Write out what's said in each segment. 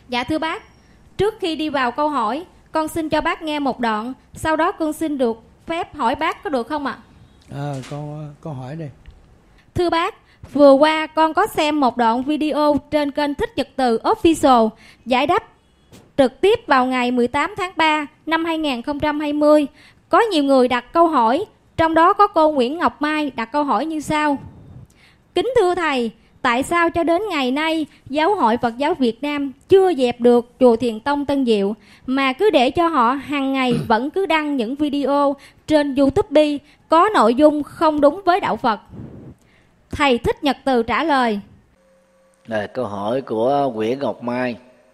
Dạ thưa bác, trước khi đi vào câu hỏi, con xin cho bác nghe một đoạn, sau đó con xin được phép hỏi bác có được không ạ? Con hỏi đi. Thưa bác, vừa qua con có xem một đoạn video trên kênh Thích Nhật Từ Official giải đáp trực tiếp vào ngày 18 tháng 3 năm 2020. Có nhiều người đặt câu hỏi, trong đó có cô Nguyễn Ngọc Mai đặt câu hỏi như sau. Kính thưa thầy, tại sao cho đến ngày nay Giáo hội Phật giáo Việt Nam chưa dẹp được chùa Thiền Tông Tân Diệu mà cứ để cho họ hàng ngày vẫn cứ đăng những video trên YouTube có nội dung không đúng với đạo Phật? Thầy Thích Nhật Từ trả lời. Câu hỏi của Nguyễn Ngọc Mai.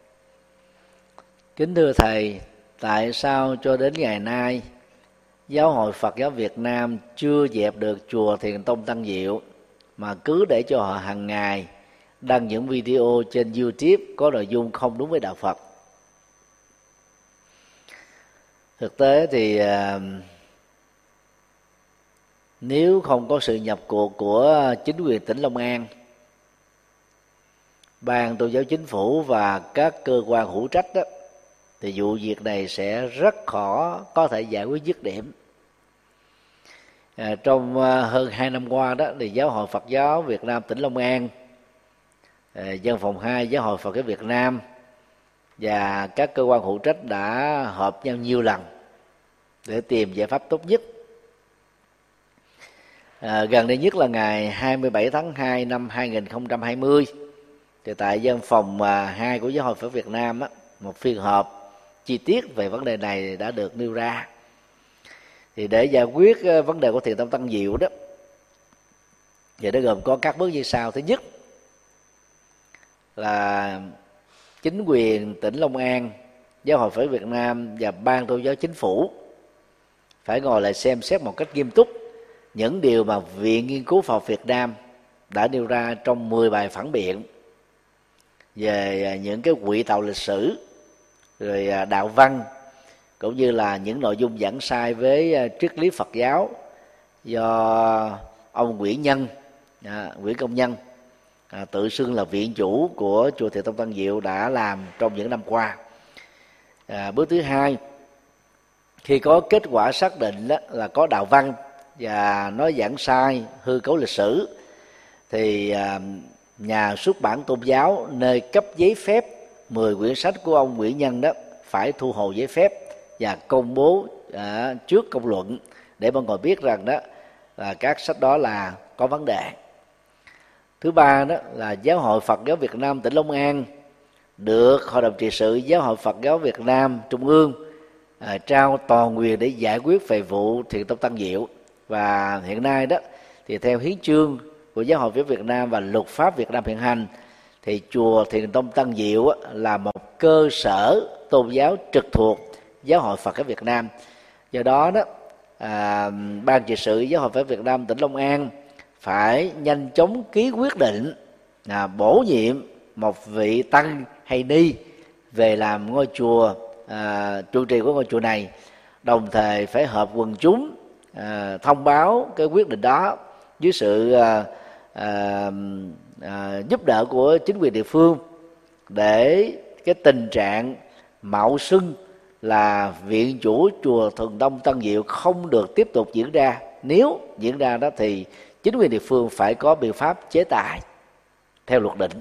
Kính thưa thầy, tại sao cho đến ngày nay Giáo hội Phật giáo Việt Nam chưa dẹp được chùa Thiền Tông Tân Diệu mà cứ để cho họ hàng ngày đăng những video trên YouTube có nội dung không đúng với đạo Phật? Thực tế thì nếu không có sự nhập cuộc của chính quyền tỉnh Long An, ban tôn giáo chính phủ và các cơ quan hữu trách đó, thì vụ việc này sẽ rất khó có thể giải quyết dứt điểm. Trong hơn 2 năm qua đó, thì Giáo hội Phật giáo Việt Nam tỉnh Long An, Văn phòng 2 Giáo hội Phật giáo Việt Nam và các cơ quan hữu trách đã họp nhau nhiều lần để tìm giải pháp tốt nhất. Gần đây nhất là ngày 27 tháng 2 năm 2020, thì tại Văn phòng 2 của Giáo hội Phật Việt Nam đó, một phiên họp chi tiết về vấn đề này đã được nêu ra. Thì để giải quyết vấn đề của Thiền Tông Tân Diệu đó, thì nó gồm có các bước như sau. Thứ nhất là chính quyền tỉnh Long An, Giáo hội Phật Việt Nam và ban tôn giáo chính phủ phải ngồi lại xem xét một cách nghiêm túc những điều mà Viện Nghiên cứu Phật Việt Nam đã nêu ra trong 10 bài phản biện về những cái quỹ tạo lịch sử, rồi đạo văn, cũng như là những nội dung giảng sai với triết lý Phật giáo do ông Nguyễn Công Nhân, tự xưng là viện chủ của chùa Thiền Tông Tân Diệu đã làm trong những năm qua. Bước thứ hai, khi có kết quả xác định là có đạo văn và nói giảng sai, hư cấu lịch sử, thì nhà xuất bản tôn giáo nơi cấp giấy phép 10 quyển sách của ông Nguyễn Nhân đó phải thu hồi giấy phép và công bố trước công luận để mọi người biết rằng đó là các sách đó là có vấn đề. Thứ ba đó là Giáo hội Phật giáo Việt Nam tỉnh Long An được Hội đồng trị sự Giáo hội Phật giáo Việt Nam Trung ương trao toàn quyền để giải quyết về vụ Thiền Tông Tân Diệu. Và hiện nay đó thì theo hiến chương của Giáo hội Phật giáo Việt Nam và luật pháp Việt Nam hiện hành, thì chùa Thiền Tông Tân Diệu là một cơ sở tôn giáo trực thuộc Giáo hội Phật giáo Việt Nam. Do đó đó, ban trị sự Giáo hội Phật giáo Việt Nam tỉnh Long An phải nhanh chóng ký quyết định bổ nhiệm một vị tăng hay ni về làm ngôi chùa, trụ trì của ngôi chùa này, đồng thời phải họp quần chúng thông báo cái quyết định đó dưới sự giúp đỡ của chính quyền địa phương, để cái tình trạng mạo xưng là viện chủ chùa Thiền Tông Tân Diệu không được tiếp tục diễn ra. Nếu diễn ra đó thì chính quyền địa phương phải có biện pháp chế tài theo luật định.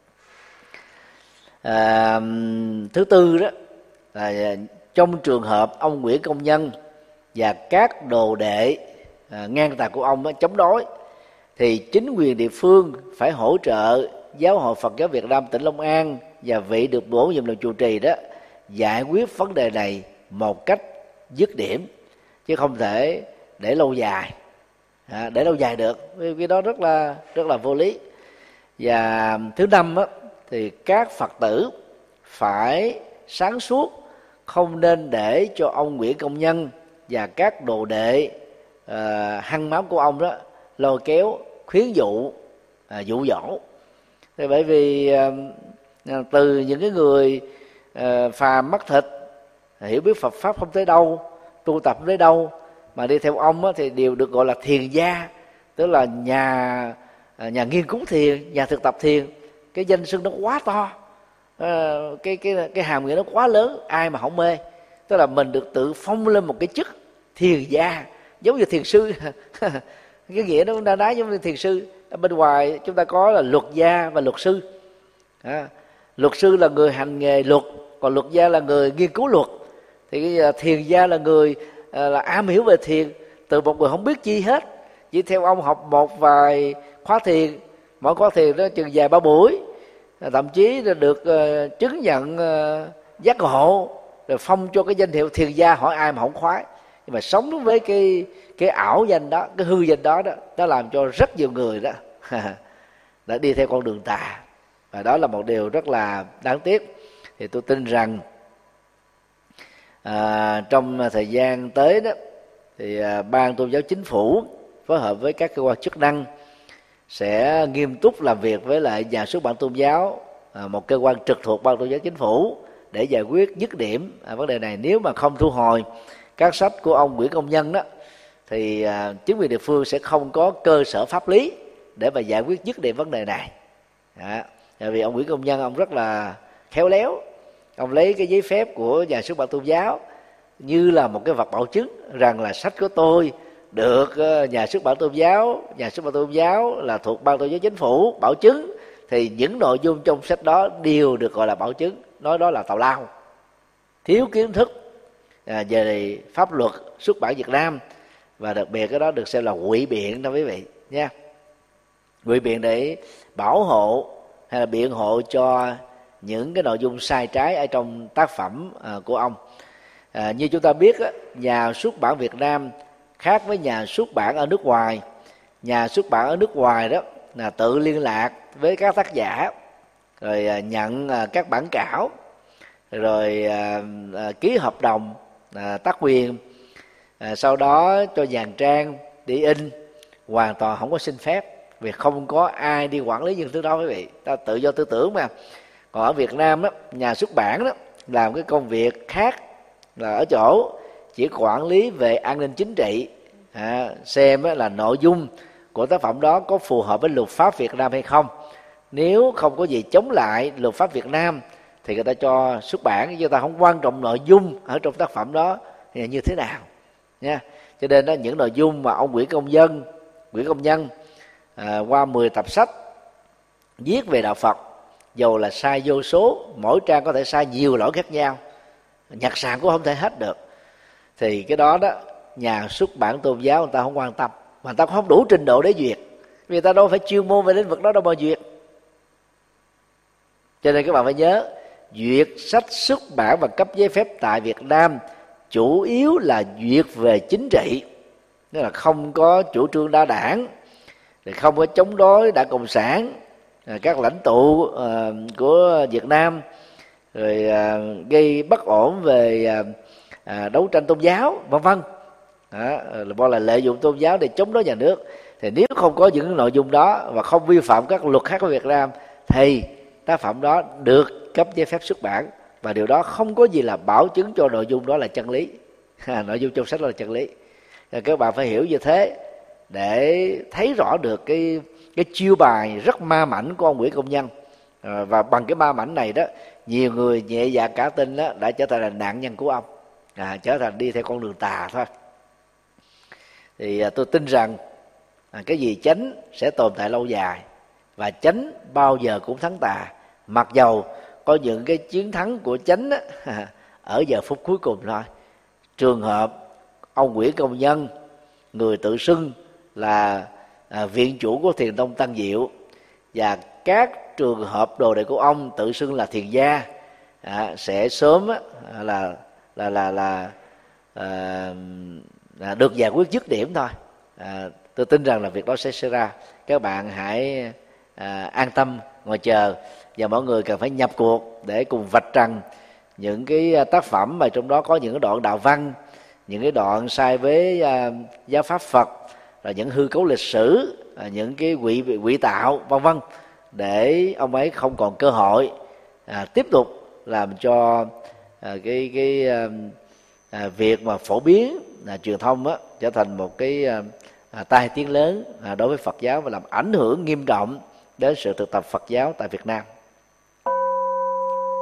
Thứ tư đó là trong trường hợp ông Nguyễn Công Nhân và các đồ đệ ngang tàn của ông chống đối, thì chính quyền địa phương phải hỗ trợ Giáo hội Phật giáo Việt Nam tỉnh Long An và vị được bổ nhiệm làm trụ trì đó giải quyết vấn đề này một cách dứt điểm, chứ không thể để lâu dài. Để lâu dài được, vì đó rất là vô lý. Và thứ năm đó, thì các Phật tử phải sáng suốt, không nên để cho ông Nguyễn Công Nhân và các đồ đệ hăng máu của ông đó lôi kéo, khuyến dụ, dụ dỗ. Thì bởi vì từ những cái người phàm mắc thịt, hiểu biết Phật pháp không tới đâu, tu tập không tới đâu, mà đi theo ông á, thì đều được gọi là thiền gia, tức là nhà nghiên cứu thiền, nhà thực tập thiền. Cái danh xưng nó quá to, cái hàm nghĩa nó quá lớn, ai mà không mê. Tức là mình được tự phong lên một cái chức thiền gia, giống như thiền sư. Cái nghĩa nó đã nói giống như thiền sư. Ở bên ngoài chúng ta có là luật gia và luật sư. Luật sư là người hành nghề luật, còn luật gia là người nghiên cứu luật. Thì thiền gia là người là am hiểu về thiền, từ một người không biết chi hết, chỉ theo ông học một vài khóa thiền, mỗi khóa thiền đó chừng vài ba buổi, thậm chí là được chứng nhận giác ngộ, rồi phong cho cái danh hiệu thiền gia, hỏi ai mà không khoái. Nhưng mà sống với cái ảo danh đó, cái hư danh đó nó làm cho rất nhiều người đó đã đi theo con đường tà, và đó là một điều rất là đáng tiếc. Thì tôi tin rằng trong thời gian tới đó thì ban tôn giáo chính phủ phối hợp với các cơ quan chức năng sẽ nghiêm túc làm việc với lại nhà xuất bản tôn giáo, một cơ quan trực thuộc ban tôn giáo chính phủ, để giải quyết dứt điểm vấn đề này. Nếu mà không thu hồi các sách của ông Nguyễn Công Nhân đó, thì chính quyền địa phương sẽ không có cơ sở pháp lý để mà giải quyết dứt điểm vấn đề này. Tại vì ông Nguyễn Công Nhân ông rất là khéo léo, ông lấy cái giấy phép của nhà xuất bản tôn giáo như là một cái vật bảo chứng rằng là sách của tôi được nhà xuất bản tôn giáo là thuộc ban tôn giáo chính phủ bảo chứng, thì những nội dung trong sách đó đều được gọi là bảo chứng. Nói đó là tào lao, thiếu kiến thức về pháp luật xuất bản Việt Nam, và đặc biệt cái đó được xem là ngụy biện đó quý vị nha. Ngụy biện để bảo hộ hay là biện hộ cho những cái nội dung sai trái ở trong tác phẩm của ông. Như chúng ta biết, nhà xuất bản Việt Nam khác với nhà xuất bản ở nước ngoài. Nhà xuất bản ở nước ngoài đó là tự liên lạc với các tác giả, rồi nhận các bản cảo, rồi ký hợp đồng tác quyền, sau đó cho dàn trang đi in, hoàn toàn không có xin phép, vì không có ai đi quản lý những thứ đó quý vị. Ta tự do tư tưởng mà. Còn ở Việt Nam đó, nhà xuất bản đó làm cái công việc khác, là ở chỗ chỉ quản lý về an ninh chính trị, xem là nội dung của tác phẩm đó có phù hợp với luật pháp Việt Nam hay không. Nếu không có gì chống lại luật pháp Việt Nam thì người ta cho xuất bản, chứ ta không quan trọng nội dung ở trong tác phẩm đó là như thế nào nha. Cho nên đó, những nội dung mà ông Nguyễn Công Nhân qua 10 tập sách viết về đạo Phật, dầu là sai vô số, mỗi trang có thể sai nhiều lỗi khác nhau, nhặt sàn cũng không thể hết được, thì cái đó nhà xuất bản tôn giáo người ta không quan tâm, mà người ta cũng không đủ trình độ để duyệt, vì người ta đâu phải chuyên môn về lĩnh vực đó đâu mà duyệt. Cho nên các bạn phải nhớ, duyệt sách xuất bản và cấp giấy phép tại Việt Nam chủ yếu là duyệt về chính trị, tức là không có chủ trương đa đảng, thì không có chống đối Đảng Cộng sản, các lãnh tụ của Việt Nam, rồi gây bất ổn về đấu tranh tôn giáo, vân vân, là lợi dụng tôn giáo để chống đối nhà nước. Thì nếu không có những nội dung đó và không vi phạm các luật khác của Việt Nam, thì tác phẩm đó được cấp giấy phép xuất bản, và điều đó không có gì là bảo chứng cho nội dung đó là chân lý. Nội dung trong sách đó là chân lý. Các bạn phải hiểu như thế để thấy rõ được cái chiêu bài rất ma mãnh của ông Nguyễn Công Nhân. Và bằng cái ma mãnh này đó, nhiều người nhẹ dạ cả tin đó đã trở thành là nạn nhân của ông, trở thành đi theo con đường tà thôi. Thì tôi tin rằng cái gì chánh sẽ tồn tại lâu dài, và chánh bao giờ cũng thắng tà, mặc dầu có những cái chiến thắng của chánh ở giờ phút cuối cùng thôi. Trường hợp ông Nguyễn Công Nhân, người tự xưng là viện chủ của Thiền tông Tăng Diệu, và các trường hợp đồ đệ của ông tự xưng là thiền gia, sẽ sớm được giải quyết dứt điểm thôi. Tôi tin rằng là việc đó sẽ xảy ra. Các bạn hãy an tâm ngồi chờ, và mọi người cần phải nhập cuộc để cùng vạch trần những cái tác phẩm mà trong đó có những cái đoạn đạo văn, những cái đoạn sai với giáo pháp Phật, rồi những hư cấu lịch sử, những cái quỷ tạo, vân vân, để ông ấy không còn cơ hội tiếp tục làm cho việc mà phổ biến truyền thông trở thành một cái tai tiếng lớn đối với Phật giáo, và làm ảnh hưởng nghiêm trọng đến sự thực tập Phật giáo tại Việt Nam.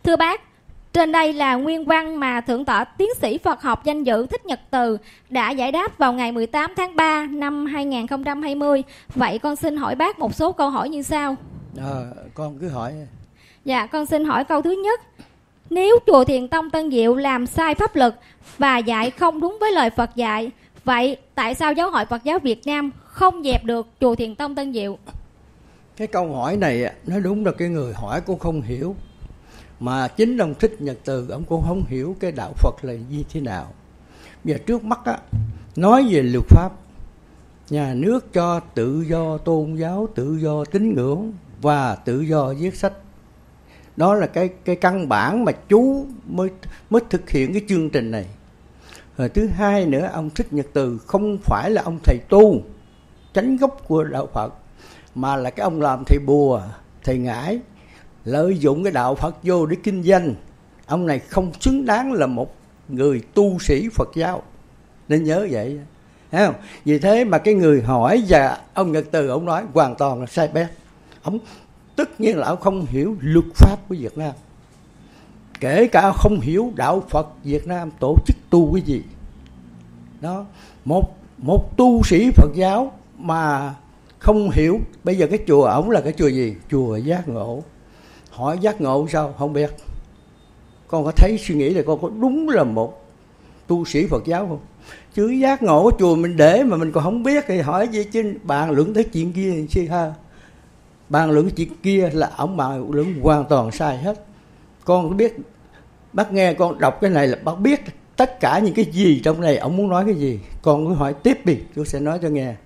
Thưa bác, trên đây là nguyên văn mà Thượng tọa Tiến sĩ Phật học danh dự Thích Nhật Từ đã giải đáp vào ngày 18 tháng 3 năm 2020. Vậy con xin hỏi bác một số câu hỏi như sau. Con cứ hỏi. Dạ, con xin hỏi câu thứ nhất. Nếu chùa Thiền Tông Tân Diệu làm sai pháp luật và dạy không đúng với lời Phật dạy, vậy tại sao Giáo hội Phật giáo Việt Nam không dẹp được chùa Thiền Tông Tân Diệu? Cái câu hỏi này nó đúng là cái người hỏi cũng không hiểu. Mà chính ông Thích Nhật Từ ông cũng không hiểu cái đạo Phật là như thế nào. Giờ trước mắt nói về luật pháp, nhà nước cho tự do tôn giáo, tự do tín ngưỡng và tự do viết sách. Đó là cái căn bản mà chú mới thực hiện cái chương trình này. Rồi thứ hai nữa, ông Thích Nhật Từ không phải là ông thầy tu chánh gốc của đạo Phật, mà là cái ông làm thầy bùa, thầy ngải, lợi dụng cái đạo Phật vô để kinh doanh. Ông này không xứng đáng là một người tu sĩ Phật giáo, nên nhớ vậy, thấy không? Vì thế mà cái người hỏi và ông Nhật Từ ông nói hoàn toàn là sai bét. Ông tất nhiên là ông không hiểu luật pháp của Việt Nam, kể cả không hiểu đạo Phật Việt Nam tổ chức tu cái gì. Đó, một tu sĩ Phật giáo mà không hiểu. Bây giờ cái chùa ổng là cái chùa gì? Chùa Giác Ngộ. Hỏi giác ngộ sao? Không biết. Con có thấy suy nghĩ là con có đúng là một tu sĩ Phật giáo không? Chứ giác ngộ ở chùa mình để mà mình còn không biết thì hỏi gì chứ bàn luận tới chuyện kia chứ ha. Bàn luận chuyện kia là ông bàn luận hoàn toàn sai hết. Con có biết, bác nghe con đọc cái này là bác biết tất cả những cái gì trong này ông muốn nói cái gì. Con cứ hỏi tiếp đi, tôi sẽ nói cho nghe.